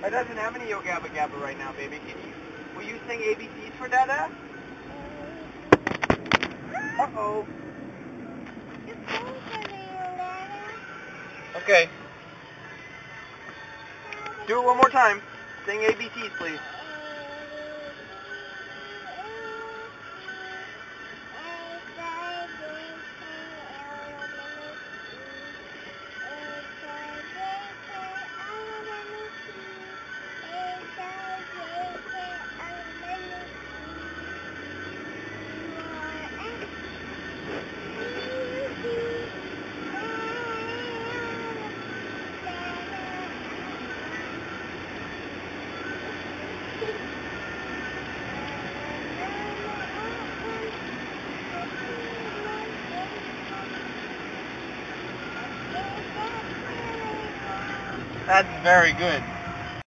It doesn't have any Yo Gabba Gabba right now, baby. Will you sing ABCs for Dada? Uh-oh. Okay. Do it one more time. Sing ABCs, please. That's very good.